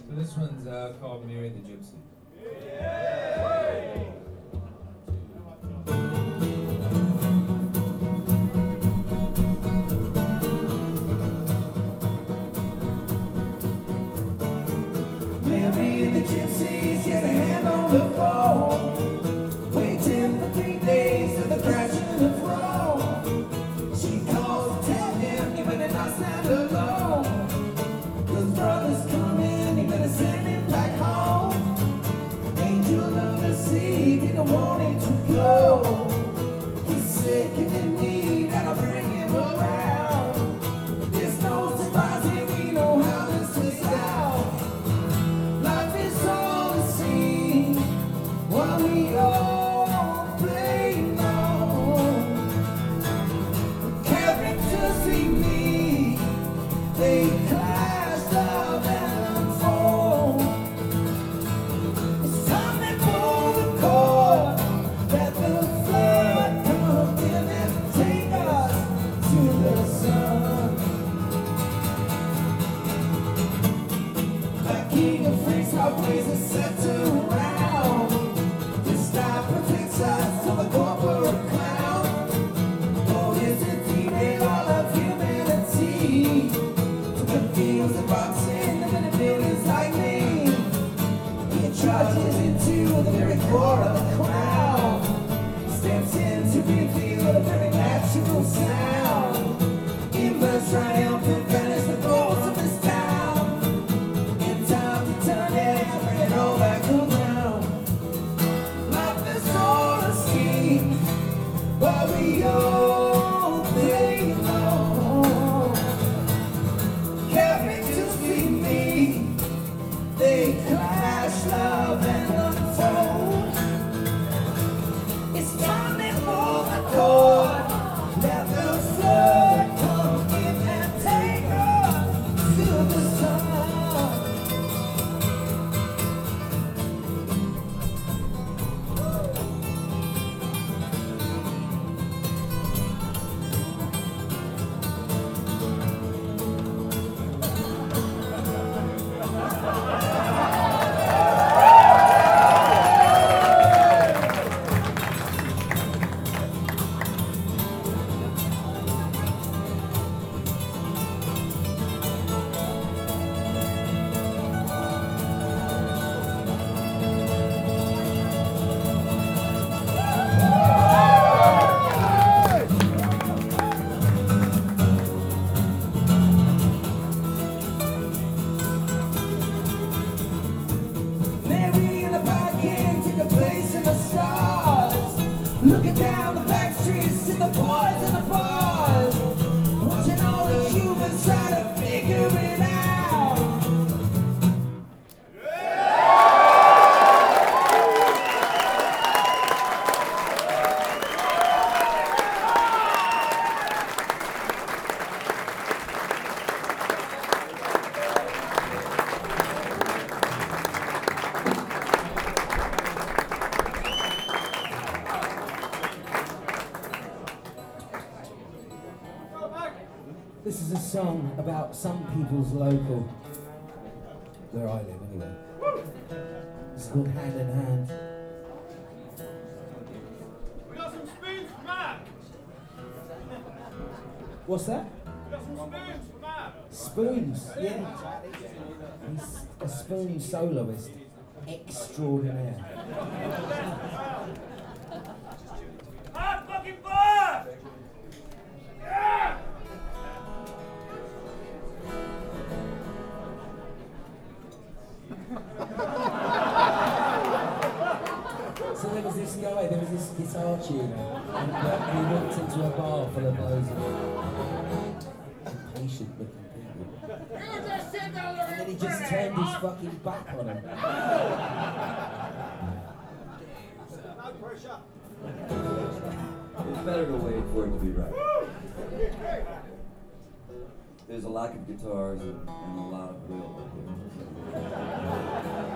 So this one's called Mary the Gypsy. Mary the Gypsy, she had a hand on the phone, waiting for 3 days of the crashing of Rome. She calls to tell him he better not stand alone. His brother's coming, he better send him back home. Angel of the sea, didn't want him to go. He's sick and in need, and I'll bring him around. There's no surprising, we know how this is out. Life is all the same, while we all play along. Characters we meet, they clash, love and unfold. It's time to pull the cord, let the flood come in and take us to the sun. The king of freaks, our ways are set around. This life protects us from the corporate clown. Oh, is it deep all of humanity? To confuse the boxing and the millions like me. He charges into the very core of the crowd. Steps in to reveal the very natural sound. Emerge triumphant, vanish the ghost of this town. In time to turn it and bring it all back around. Life is all a scheme, while we all play along. Characters we meet, they clash, love and unfold. It's time to pull the cord, let the flood come in and take us to the sun. Mary in the pocket, take a place in the stars. Looking down the back streets to the boys and the bars. Watching all the humans try to figure it out. This is a song about some people's local, where I live anyway. It's called Hand in Hand. We got some spoons for Matt. What's that? We got some spoons for Matt. Spoons, yeah. He's a spoon soloist extraordinaire. Hard fucking fire! Yeah! So there was this guy, there was this guitar tuner, and he walked into a bar full of those impatient looking people. You just sit down there And then he just turned his fucking back on him. No pressure. It's better to wait for it to be right. There's a lack of guitars and a lot of will.